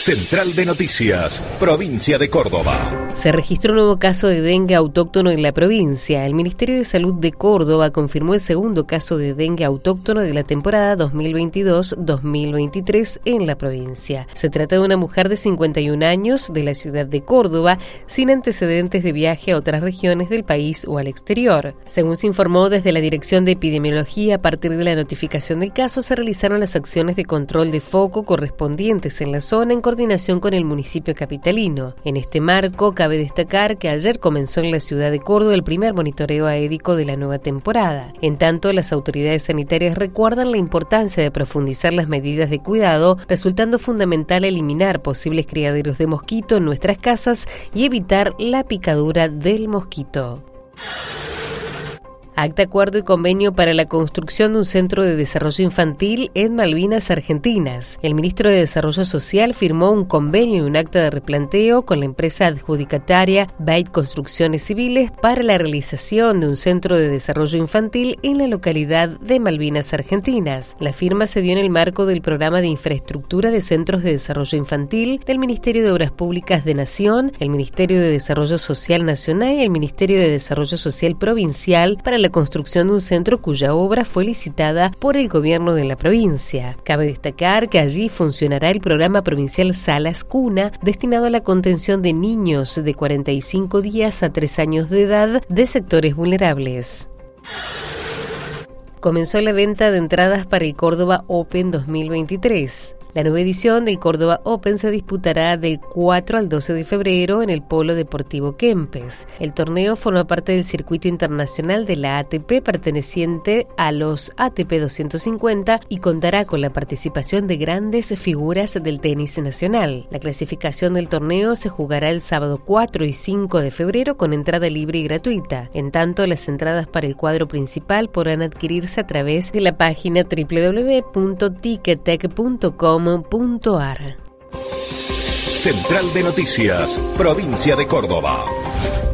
Central de Noticias, provincia de Córdoba. Se registró un nuevo caso de dengue autóctono en la provincia. El Ministerio de Salud de Córdoba confirmó el segundo caso de dengue autóctono de la temporada 2022-2023 en la provincia. Se trata de una mujer de 51 años de la ciudad de Córdoba, sin antecedentes de viaje a otras regiones del país o al exterior. Según se informó desde la Dirección de Epidemiología, a partir de la notificación del caso se realizaron las acciones de control de foco correspondientes en la zona en coordinación con el municipio capitalino. En este marco, cabe destacar que ayer comenzó en la ciudad de Córdoba el primer monitoreo aédico de la nueva temporada. En tanto, las autoridades sanitarias recuerdan la importancia de profundizar las medidas de cuidado, resultando fundamental eliminar posibles criaderos de mosquito en nuestras casas y evitar la picadura del mosquito. Acta, acuerdo y convenio para la construcción de un centro de desarrollo infantil en Malvinas Argentinas. El ministro de Desarrollo Social firmó un convenio y un acta de replanteo con la empresa adjudicataria Bait Construcciones Civiles para la realización de un centro de desarrollo infantil en la localidad de Malvinas Argentinas. La firma se dio en el marco del programa de infraestructura de centros de desarrollo infantil del Ministerio de Obras Públicas de Nación, el Ministerio de Desarrollo Social Nacional y el Ministerio de Desarrollo Social Provincial para la construcción de un centro cuya obra fue licitada por el gobierno de la provincia. Cabe destacar que allí funcionará el programa provincial Salas Cuna, destinado a la contención de niños de 45 días a 3 años de edad de sectores vulnerables. Comenzó la venta de entradas para el Córdoba Open 2023. La nueva edición del Córdoba Open se disputará del 4 al 12 de febrero en el Polo Deportivo Kempes. El torneo forma parte del circuito internacional de la ATP perteneciente a los ATP 250 y contará con la participación de grandes figuras del tenis nacional. La clasificación del torneo se jugará el sábado 4 y 5 de febrero con entrada libre y gratuita. En tanto, las entradas para el cuadro principal podrán adquirirse a través de la página www.ticketek.com.ar. Central de Noticias, provincia de Córdoba.